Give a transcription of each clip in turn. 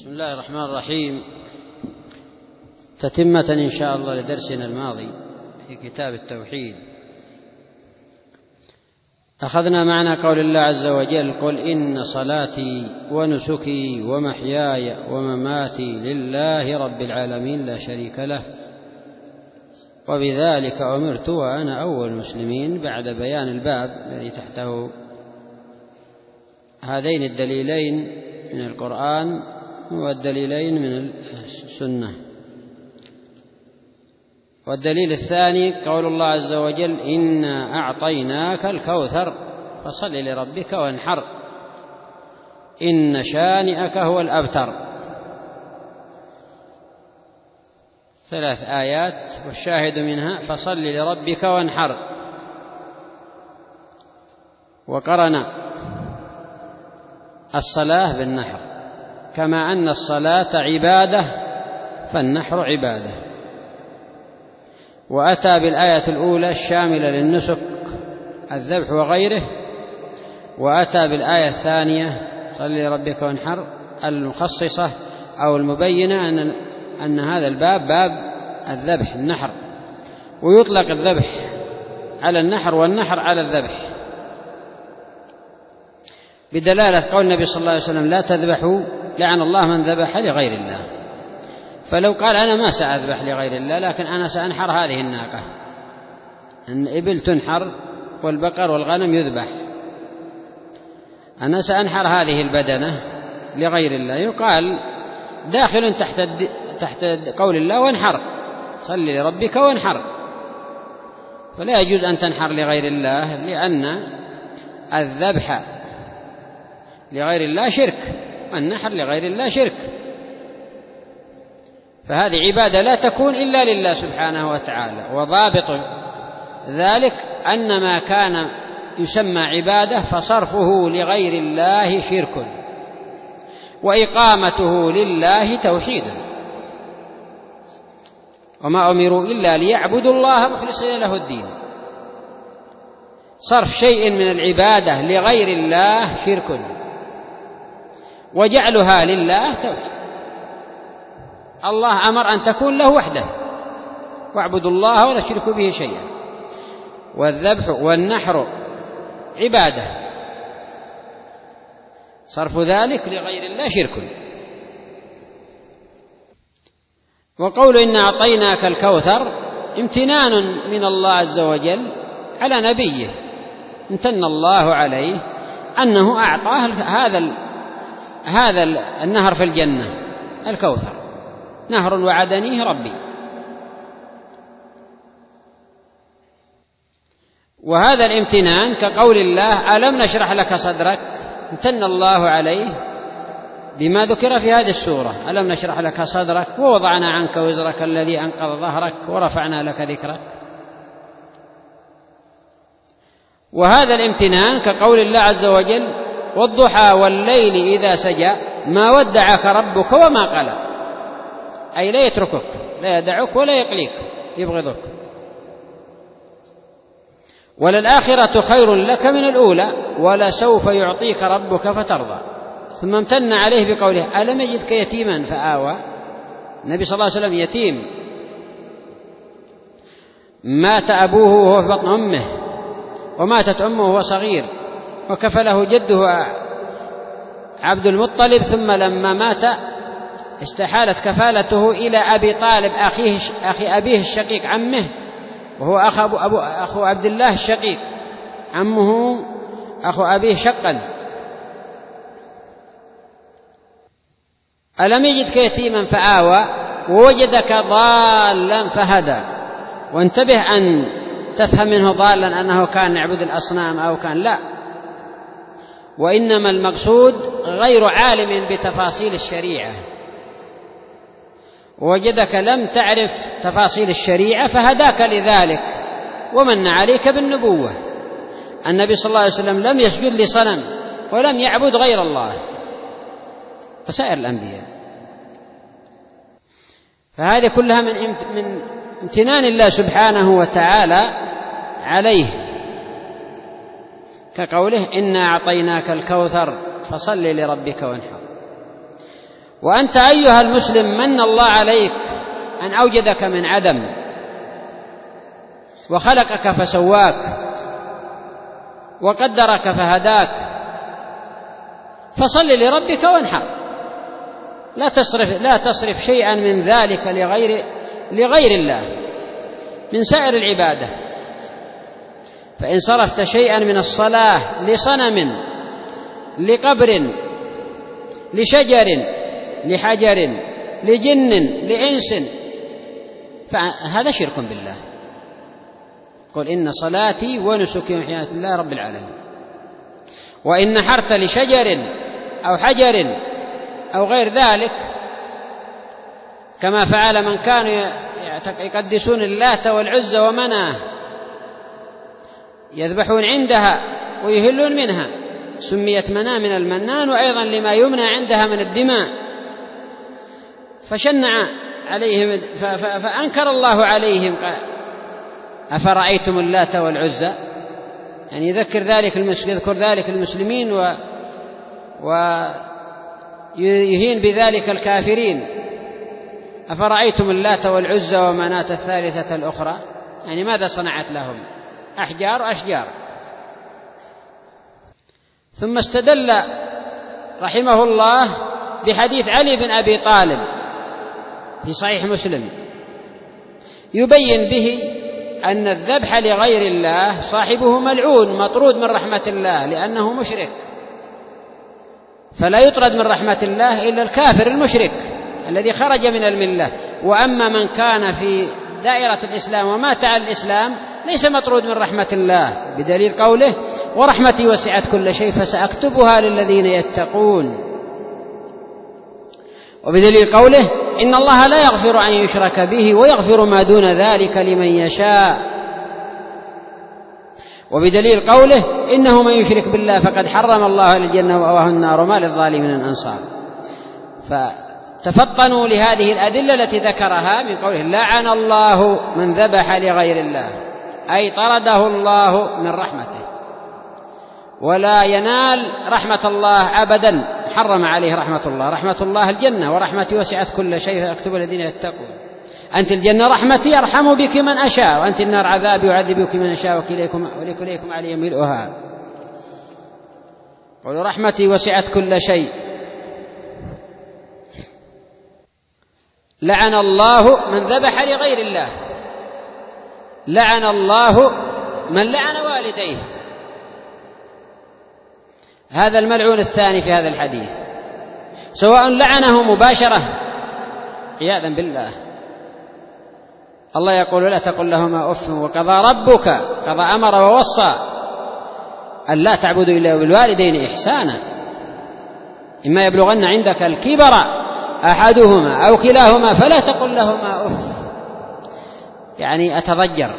بسم الله الرحمن الرحيم. تتمة إن شاء الله لدرسنا الماضي في كتاب التوحيد. أخذنا معنى قول الله عز وجل: قل إن صلاتي ونسكي ومحياي ومماتي لله رب العالمين لا شريك له وبذلك أمرت وأنا أول المسلمين، بعد بيان الباب الذي تحته هذين الدليلين من القرآن والدليلين من السنة. والدليل الثاني قول الله عز وجل: إنا أعطيناك الكوثر فصل لربك وانحر إن شانئك هو الأبتر. 3 آيات، والشاهد منها فصل لربك وانحر. وقرن الصلاة بالنحر، كما أن الصلاة عبادة فالنحر عبادة. وأتى بالآية الأولى الشاملة للنسك الذبح وغيره، وأتى بالآية الثانية صل لربك وانحر المخصصة أو المبينة أن هذا الباب باب الذبح النحر، ويطلق الذبح على النحر والنحر على الذبح، بدلالة قول النبي صلى الله عليه وسلم: لا تذبحوا لعن الله من ذبح لغير الله. فلو قال: أنا ما سأذبح لغير الله، لكن أنا سأنحر هذه الناقة، الإبل تنحر والبقر والغنم يذبح، أنا سأنحر هذه البدنة لغير الله، يقال داخل تحت قول الله: وانحر صل لربك وانحر. فلا يجوز أن تنحر لغير الله، لأن الذبح لغير الله شرك، والنحر لغير الله شرك، فهذه عبادة لا تكون إلا لله سبحانه وتعالى. وضابط ذلك أن ما كان يسمى عبادة فصرفه لغير الله شرك، وإقامته لله توحيد. وما أمروا إلا ليعبدوا الله مخلصين له الدين. صرف شيء من العبادة لغير الله شرك، وجعلها لله توحيد. الله أمر أن تكون له وحده، واعبدوا الله ولا تشركوا به شيئا. والذبح والنحر عبادة، صرف ذلك لغير الله شرك. وقول إن أعطيناك الكوثر امتنان من الله عز وجل على نبيه، امتن الله عليه أنه أعطاه هذا النهر في الجنة، الكوثر، نهر وعدنيه ربي. وهذا الامتنان كقول الله: ألم نشرح لك صدرك، امتن الله عليه بما ذكر في هذه السورة: ألم نشرح لك صدرك ووضعنا عنك وزرك الذي أنقض ظهرك ورفعنا لك ذكرك. وهذا الامتنان كقول الله عز وجل: والضحى والليل إذا سجى ما ودعك ربك وما قلى، أي لا يتركك، لا يدعك ولا يقليك، يبغضك. وللآخرة خير لك من الأولى ولسوف يعطيك ربك فترضى. ثم امتن عليه بقوله: ألم يجدك يتيما فآوى. النبي صلى الله عليه وسلم يتيم، مات أبوه وهو في بطن أمه، وماتت أمه وهو صغير، وكفله جده عبد المطلب، ثم لما مات استحالت كفالته إلى أبي طالب أخي أبيه الشقيق عمه، وهو أخو عبد الله الشقيق، عمه أخو أبيه شقا. ألم يجدك يتيما فآوى ووجدك ضالا فهدى. وانتبه أن تفهم منه ضالا أنه كان يعبد الأصنام أو كان لا، وإنما المقصود غير عالم بتفاصيل الشريعة. وجدك لم تعرف تفاصيل الشريعة فهداك لذلك ومن عليك بالنبوة. النبي صلى الله عليه وسلم لم يسجد لصنم ولم يعبد غير الله وسائر الأنبياء. فهذه كلها من امتنان الله سبحانه وتعالى عليه، كقوله: إنا أعطيناك الكوثر فصل لربك وانحر. وأنت أيها المسلم من الله عليك أن أوجدك من عدم وخلقك فسواك وقدرك فهداك، فصل لربك وانحر. لا تصرف شيئا من ذلك لغير الله من سائر العبادة. فإن صرفت شيئا من الصلاة لصنم، لقبر، لشجر، لحجر، لجن، لإنس، فهذا شرك بالله. قل إن صلاتي ونسكي ومحياي لله رب العالمين. وإن نحرت لشجر أو حجر أو غير ذلك كما فعل من كانوا يقدسون اللات والعزى ومناه، يذبحون عندها ويهلون منها، سميت مناه من المنان، وأيضا لما يمنى عندها من الدماء، فشنع عليهم فأنكر الله عليهم. أفرأيتم اللات والعزى، يعني يذكر ذلك المسلمين ويهين بذلك الكافرين. أفرأيتم اللات والعزى ومناة الثالثة الأخرى، يعني ماذا صنعت لهم؟ أحجار. ثم استدل رحمه الله بحديث علي بن أبي طالب في صحيح مسلم يبين به أن الذبح لغير الله صاحبه ملعون مطرود من رحمة الله لأنه مشرك، فلا يطرد من رحمة الله إلا الكافر المشرك الذي خرج من الملة. وأما من كان في دائرة الإسلام ومات على الإسلام ليس مطرود من رحمة الله، بدليل قوله ورحمتي وسعت كل شيء فسأكتبها للذين يتقون، وبدليل قوله إن الله لا يغفر أن يشرك به ويغفر ما دون ذلك لمن يشاء، وبدليل قوله إنه من يشرك بالله فقد حرم الله على الجنة ومأواه النار وما للظالمين من أنصار. فتفطنوا لهذه الأدلة التي ذكرها من قوله لعن الله من ذبح لغير الله، أي طرده الله من رحمته ولا ينال رحمة الله أبدا، حرم عليه رحمة الله الجنة، ورحمتي وسعت كل شيء فأكتب الذين يتقون. أنت الجنة رحمتي أرحم بك من أشاء، وأنت النار عذابي أعذب بك من أشاء ولكليكم علي ملؤها. قولوا رحمتي وسعت كل شيء. لعن الله من ذبح لغير الله، لعن الله من لعن والديه، هذا الملعون الثاني في هذا الحديث، سواء لعنه مباشرة عياذا بالله. الله يقول لا تقل لهما أف، وقضى ربك قضى أمر ووصى أن لا تعبدوا إلا بالوالدين إحسانا، إما يبلغن عندك الكبر أحدهما أو كلاهما فلا تقل لهما أف، يعني أتضجر،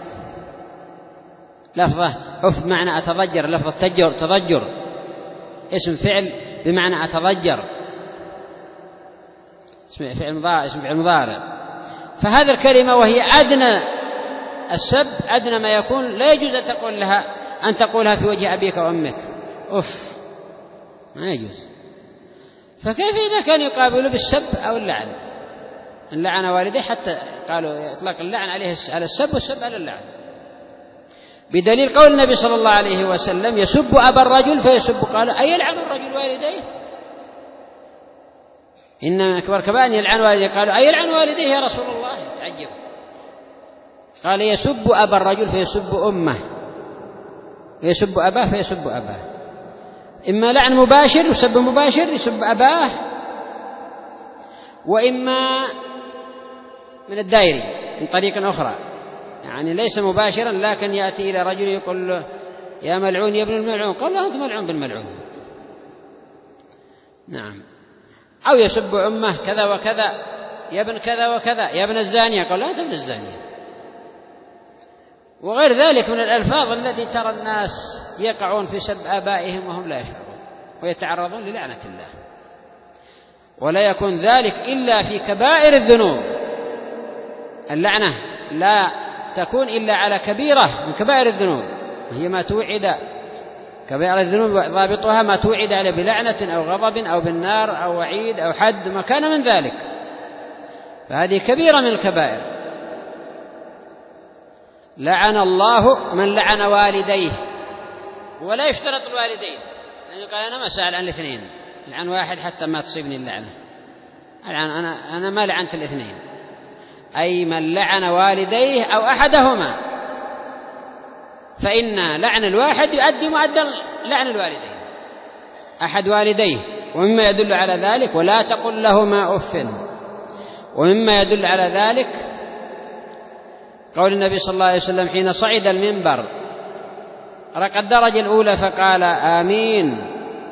لفظة أف بمعنى أتضجر، لفظة تضجر اسم فعل بمعنى أتضجر، اسم فعل مضارع. فهذه الكلمة وهي أدنى السب، أدنى ما يكون، لا يجوز أن تقولها في وجه أبيك وأمك أف، ما يجوز. فكيف إذا كان يقابل بالسب أو اللعن؟ اللعن والديه، حتى قالوا يطلق اللعن عليه على السب والسب على اللعن، بدليل قول النبي صلى الله عليه وسلم يسب أبا الرجل فيسب، قال أيلعن الرجل والديه؟ إن من أكبر كبائر يلعن والديه، قالوا أيلعن والديه يا رسول الله؟ تعجب، قال يسب أبا الرجل فيسب أمه، ويسب أباه فيسب أباه، إما لعن مباشر يسب مباشر يسب أباه، وإما من الدائري من طريق أخرى، يعني ليس مباشرا لكن يأتي إلى رجل يقول له يا ملعون يا ابن الملعون، قال لا أنت ملعون بالملعون، نعم. أو يسب أمه كذا وكذا يا ابن كذا وكذا يا ابن الزانية، قال لا أنت ابن الزانية، وغير ذلك من الألفاظ التي ترى الناس يقعون في سب آبائهم وهم لا يشعرون ويتعرضون للعنة الله. ولا يكون ذلك إلا في كبائر الذنوب، اللعنة لا تكون إلا على كبيرة من كبائر الذنوب، وهي ما توعد كبائر الذنوب ضابطها ما توعد عليه بلعنة أو غضب أو بالنار أو وعيد أو حد ما كان من ذلك، فهذه كبيرة من الكبائر. لعن الله من لعن والديه، ولا يشترط الوالدين، يعني قال أنا ما سأل عن الاثنين، لعن واحد حتى ما تصيبني اللعنة، أنا ما لعنت الاثنين، أي من لعن والديه أو أحدهما، فإن لعن الواحد يؤدي مؤدى لعن الوالدين أحد والديه. ومما يدل على ذلك ولا تقل لهما أف، ومما يدل على ذلك قول النبي صلى الله عليه وسلم حين صعد المنبر رقى الدرجة الأولى فقال آمين،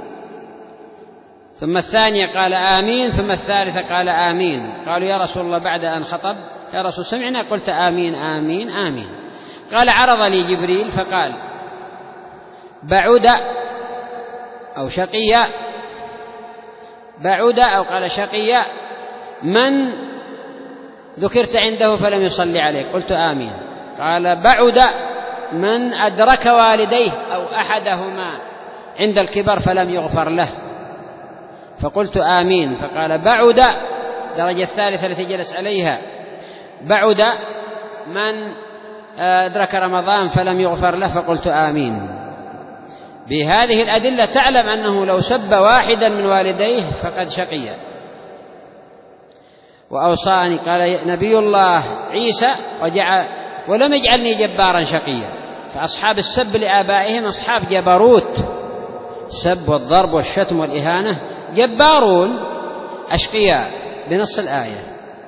ثم الثانية قال آمين، ثم الثالثة قال آمين. قالوا يا رسول الله بعد أن خطب يا رسول سمعنا قلت آمين آمين آمين. قال عرض لي جبريل فقال بعد أو شقيا، بعد أو قال شقيا من ذكرت عنده فلم يصلي عليك، قلت آمين. قال بعد من أدرك والديه أو أحدهما عند الكبر فلم يغفر له، فقلت آمين. فقال بعد درجة الثالثة التي جلس عليها، بعد من أدرك رمضان فلم يغفر له، فقلت آمين. بهذه الأدلة تعلم أنه لو سب واحدا من والديه فقد شقي. وأوصاني قال نبي الله عيسى ولم يجعلني جبارا شقيا، فأصحاب السب لآبائهم أصحاب جبروت، السب والضرب والشتم والإهانة جبارون أشقياء بنص الآية.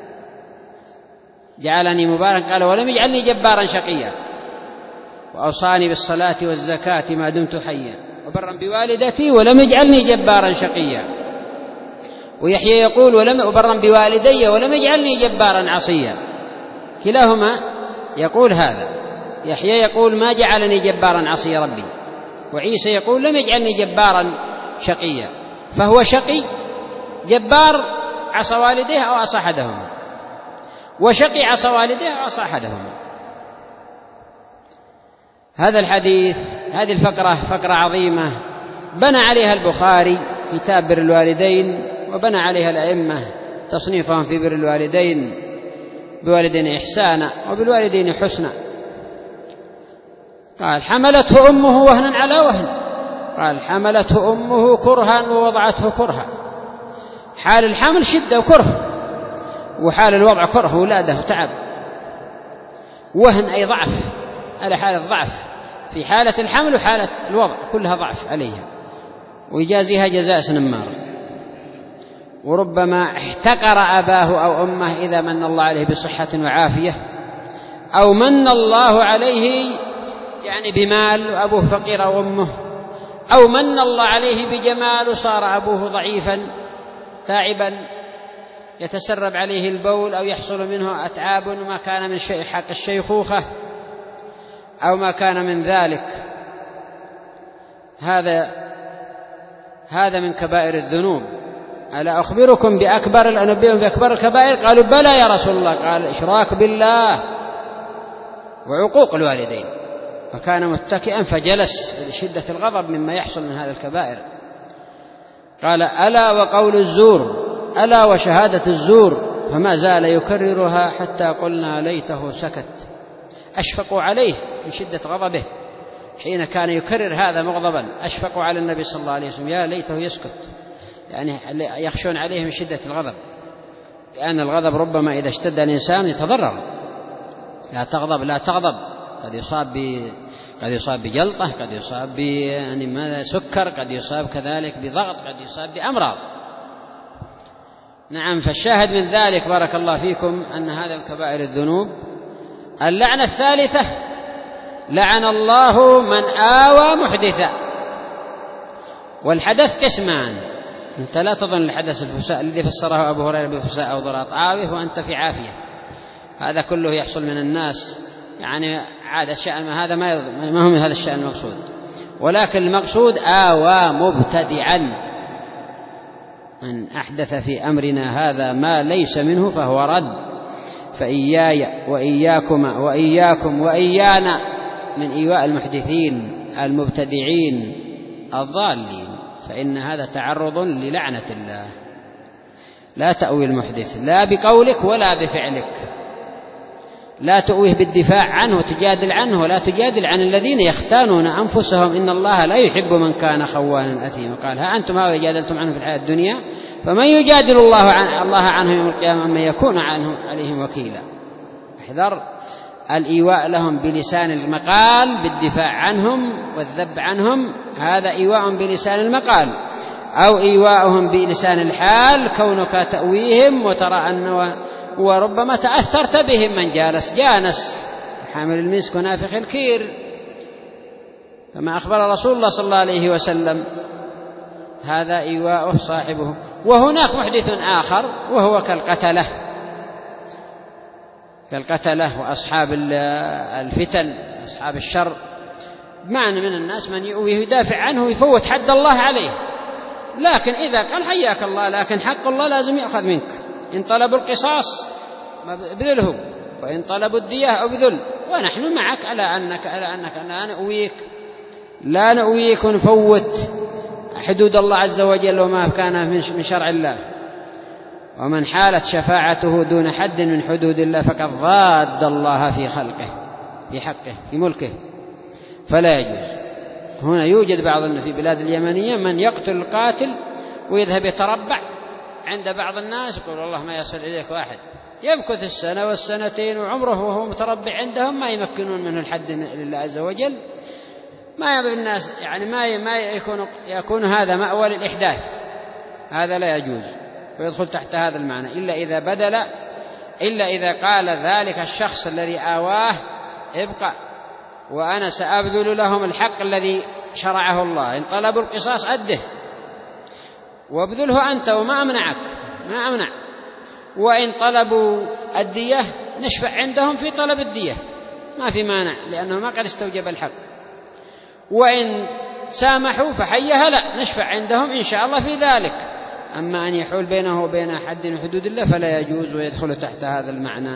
جعلني مبارك قال ولم يجعلني جبارا شقيا، وأوصاني بالصلاة والزكاة ما دمت حيا وبرا بوالدتي ولم يجعلني جبارا شقيا. ويحيى يقول وبرا بوالدي ولم يجعلني جبارا عصيا، كلاهما يقول هذا. يحيى يقول ما جعلني جبارا عصيا ربي، وعيسى يقول لم يجعلني جبارا شقيا، فهو شقي جبار عصى والديه أو عصى أحدهما، وشقي عصى والديه أو عصى أحدهما. هذا الحديث هذه الفقرة فقرة عظيمة بنى عليها البخاري كتاب بر الوالدين، وبنى عليها الأئمة تصنيفهم في بر الوالدين، بوالدين إحسانا وبالوالدين حسنا. قال حملته أمه وهنا على وهن، قال حملته أمه كرها ووضعته كرها. حال الحمل شدة وكره، وحال الوضع كره ولاده وتعب. وهن أي ضعف، على حالة ضعف في حالة الحمل وحالة الوضع كلها ضعف عليها، ويجازيها جزاء سنمار. وربما احتقر أباه أو أمه إذا من الله عليه بصحة وعافية، أو من الله عليه يعني بمال وأبوه فقير أو أمه، أو من الله عليه بجمال صار أبوه ضعيفا تعبا يتسرب عليه البول أو يحصل منه أتعاب وما كان من شيء حق الشيخوخة أو ما كان من ذلك. هذا من كبائر الذنوب. ألا أخبركم أنبئكم بأكبر الكبائر؟ قالوا بلى يا رسول الله. قال الإشراك بالله وعقوق الوالدين. فكان متكئا فجلس لشدة الغضب مما يحصل من هذا الكبائر. قال ألا وقول الزور، ألا وشهادة الزور، فما زال يكررها حتى قلنا ليته سكت. أشفقوا عليه من شدة غضبه حين كان يكرر هذا مغضبا، أشفقوا على النبي صلى الله عليه وسلم يا ليته يسكت، يعني يخشون عليه من شدة الغضب، لأن الغضب ربما إذا اشتد الإنسان يتضرر. لا تغضب لا تغضب، قد يصاب بجلطة، قد يصاب سكر، قد يصاب كذلك بضغط، قد يصاب بأمراض. نعم. فالشاهد من ذلك بارك الله فيكم أن هذا من كبائر الذنوب. اللعنة الثالثة لعن الله من آوى محدثا. والحدث قسمان، أنت لا تظن الحدث الفساء الذي فسره أبو هريرة بفساء أو ضراط، آوه وأنت في عافية، هذا كله يحصل من الناس، يعني عادة الشأن هذا ما هو من هذا الشأن المقصود، ولكن المقصود آوى مبتدعا، من أحدث في أمرنا هذا ما ليس منه فهو رد. فإياي وإياكم وإيانا من إيواء المحدثين المبتدعين الضالين، فإن هذا تعرض للعنة الله. لا تأوي المحدث لا بقولك ولا بفعلك، لا تؤويه بالدفاع عنه وتجادل عنه، ولا تجادل عن الذين يختانون أنفسهم، إن الله لا يحب من كان خوانا أثيما. قال ها أنتم هؤلاء جادلتم عنه في الحياة الدنيا فمن يجادل الله عنه يوم القيامة من يكون عليهم وكيلا. احذر الإيواء لهم بلسان المقال بالدفاع عنهم والذب عنهم، هذا إيواء بلسان المقال، أو إيواءهم بلسان الحال كونك تأويهم وترى أنه وربما تأثرت بهم، من جانس حامل المسك ونافخ الكير كما أخبر رسول الله صلى الله عليه وسلم، هذا إيواءه صاحبه. وهناك محدث آخر وهو كالقتلة وأصحاب الفتن أصحاب الشر، معنى من الناس من يؤويه يدافع عنه ويفوت حد الله عليه، لكن إذا قال حياك الله لكن حق الله لازم يأخذ منك، إن طلبوا القصاص ابذله، وإن طلبوا الدية ابذل، ونحن معك على أنك لا نؤويك ونفوت حدود الله عز وجل وما كان من شرع الله. ومن حالت شفاعته دون حد من حدود الله فقد ضاد الله في خلقه في حقه في ملكه، فلا يجوز. هنا يوجد بعض في بلاد اليمنية من يقتل القاتل ويذهب يتربع عند بعض الناس، يقول والله ما يصل إليك واحد، يمكث السنة والسنتين وعمره وهو متربع عندهم، ما يمكنون منه الحد لله عز وجل، ما يبقى الناس يعني ما يكون هذا مأوى للإحداث، هذا لا يجوز ويدخل تحت هذا المعنى، إلا إذا قال ذلك الشخص الذي آواه ابقى وأنا سأبذل لهم الحق الذي شرعه الله، إن طلبوا القصاص أده وابذله أنت وما أمنعك ما أمنع، وإن طلبوا الدية نشفع عندهم في طلب الدية ما في مانع لأنه ما قد استوجب الحق، وإن سامحوا فحيها لا نشفع عندهم إن شاء الله في ذلك. أما أن يحول بينه وبين حد من حدود الله فلا يجوز ويدخل تحت هذا المعنى.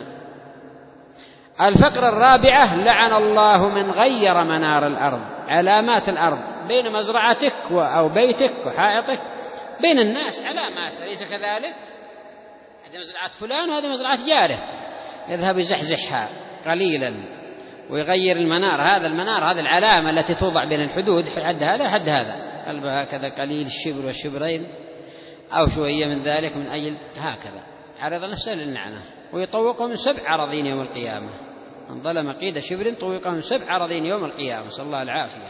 الفقرة الرابعة لعن الله من غير منار الأرض، علامات الأرض بين مزرعتك أو بيتك وحائطك بين الناس علامات، أليس كذلك؟ هذه مزرعة فلان وهذه مزرعة جاره، يذهب يزحزحها قليلا ويغير المنار، هذا المنار هذه العلامة التي توضع بين الحدود، حد هذا حد هذا، قلبها هكذا قليل الشبر والشبرين أو شوية من ذلك من أجل هكذا عرض نفسه للعنة، ويطوقه من 7 أراضين يوم القيامة، من ظلم قيد شبر طوقه من 7 أراضين يوم القيامة، صلى الله العافية،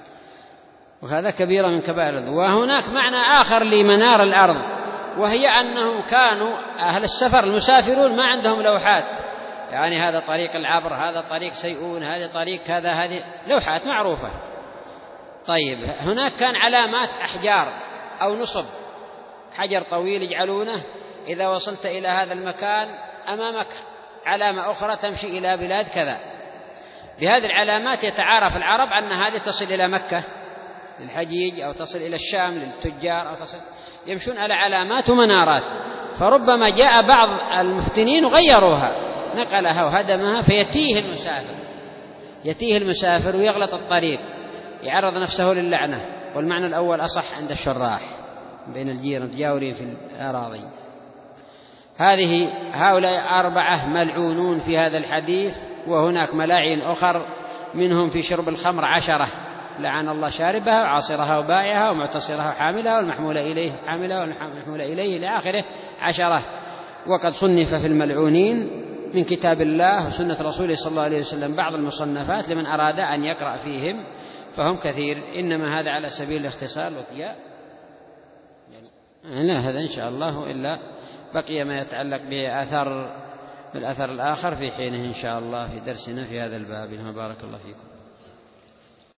وهذا كبيرة من كبائر الذنوب. وهناك معنى آخر لمنار الأرض، وهي أنهم كانوا أهل السفر المسافرون ما عندهم لوحات، يعني هذا طريق العبر، هذا طريق سيئون، هذا طريق كذا، هذه لوحات معروفة. طيب هناك كان علامات أحجار أو نصب، حجر طويل يجعلونه إذا وصلت إلى هذا المكان أمامك علامة أخرى تمشي إلى بلاد كذا، بهذه العلامات يتعارف العرب أن هذه تصل إلى مكة للحجيج أو تصل إلى الشام للتجار أو تصل، يمشون على علامات ومنارات، فربما جاء بعض المفتنين وغيروها نقلها وهدمها يتيه المسافر ويغلط الطريق يعرض نفسه للعنة. والمعنى الأول أصح عند الشراح بين الجيران تجاورين في الأراضي. هؤلاء 4 ملعونون في هذا الحديث، وهناك ملاعين أخر منهم في شرب الخمر 10 لعن الله شاربها وعاصرها وبائعها ومعتصرها وحاملها والمحمول إليه حاملها والمحمول إليه لآخره 10. وقد صنف في الملعونين من كتاب الله وسنة رسوله صلى الله عليه وسلم بعض المصنفات لمن أراد أن يقرأ فيهم، فهم كثير، إنما هذا على سبيل الاختصار والضياء، لا هذا إن شاء الله، إلا بقي ما يتعلق بالأثر الآخر في حينه إن شاء الله في درسنا في هذا الباب. بارك الله فيكم.